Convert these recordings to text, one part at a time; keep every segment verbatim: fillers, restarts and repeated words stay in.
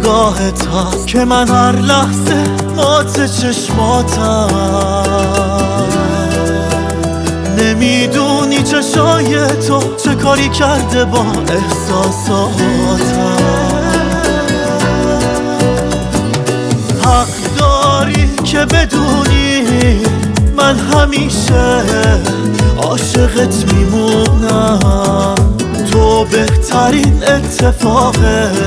نگاهت هست که من هر لحظه مات چشماتم. نمیدونی چشای تو چه کاری کرده با احساساتم. حق داری که بدونی من همیشه عاشقت میمونم. تو بهترین اتفاق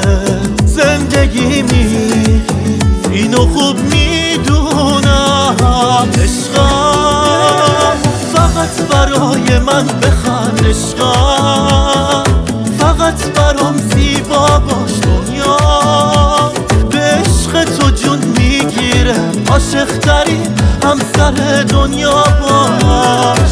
زندگیمی، اینو خوب میدونم. عشقم فقط برای من بخند، عشقم فقط برام زیبا باش. دنیا به عشق تو جون میگیره، عاشق ترین همسر دنیا باش.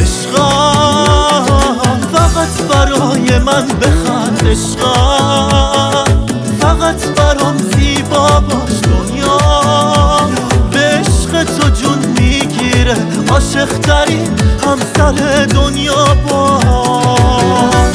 عشقم فقط برای من بخند، عشقم فقط برام زیبا باش. دنیا به عشق تو جون میگیره، عاشق ترین همسر دنیا باش.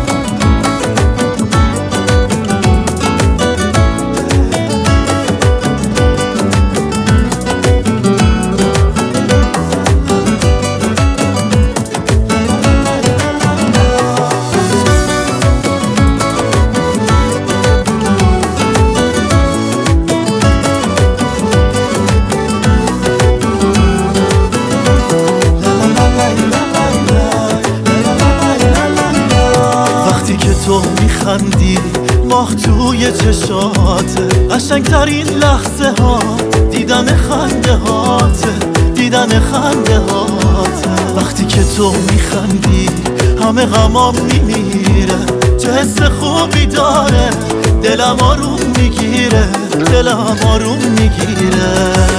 تو میخندی ماه توی چشاته، قشنگترین لحظه ها دیدن خنده هاته، دیدن خنده هاته. وقتی که تو میخندی همه غمام میمیره، چه حس خوبی داره، دلم آروم میگیره، دلم آروم میگیره.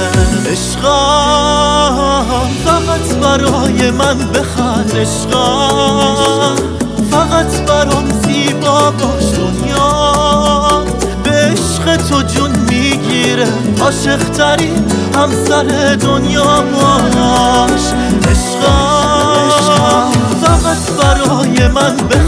عشقم فقط برای من بخند، عشقم فقط برام زیبا باش. دنیا به عشق تو جون میگیره، عاشق ترین همسر دنیا باش. عشقم فقط برای من